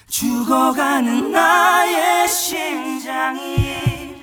죽어가는 나의 심장이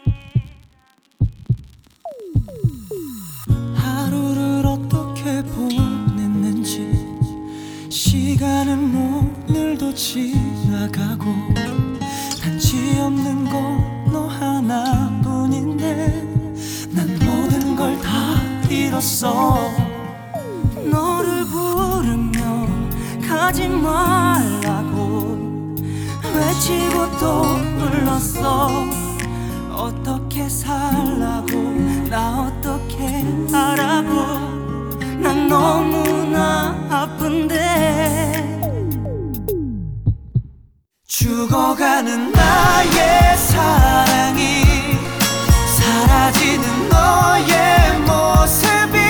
하루를 어떻게 보냈는지 시간은 오늘도 지나가고 단지 없는 건 너 하나뿐인데 난 모든 걸 다 잃었어. 너를 부르면 가지 말라고 외치고 또 불렀어. 어떻게 살라고 나 어떻게 하라고 난 너무나 아픈데 죽어가는 나의 사랑이 사라지는 너의 모습이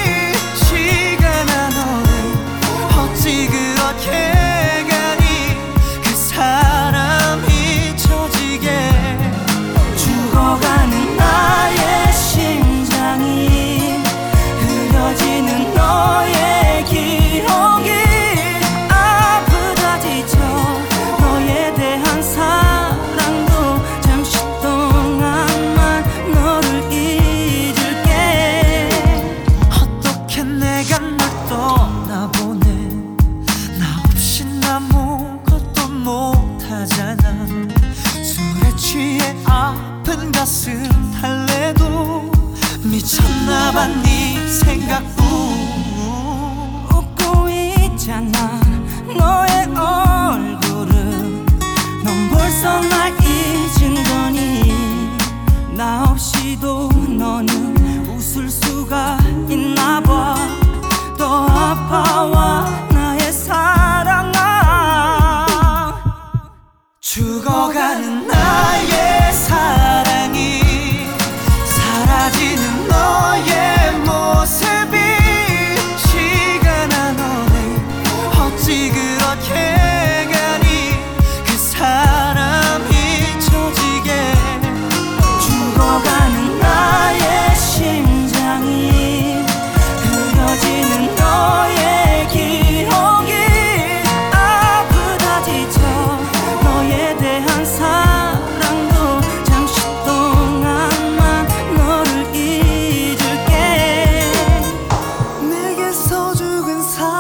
시간아 너는 어찌 그렇게 가니 그 사람 잊혀지게. 죽어가는 나의 심장이 흐려지는 너의 기억이 아프다 지쳐 너에 대한 사랑도 잠시 동안만 너를 잊을게. 어떻게 내가 널 떠나보내. 나 없인 아무것도 못하잖아. 술에 취해 아픈 가슴 달래도 미쳤나봐 네 생각뿐. 웃고 있잖아 너의 얼굴은 넌 벌써 날 잊은 거니. 나 없이도 너는 웃을 수가 있나 봐. 또 아파와 나의 사랑아. 죽어가는 나의 사랑이 사라지는 너의 모습이 시간아 너는 어찌 그렇게 가니 그 사람 잊혀지게. 죽어가는 나의 심장이 흐려지는 너의 기억이 아프다 지쳐 너에 대한 사랑도 잠시 동안만 너를 잊을게. 내게서 죽은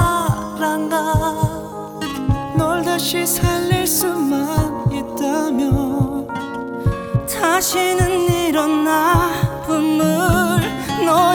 사랑아 널 다시 살릴 수만 있다면 다시는 이런 아픔을 너의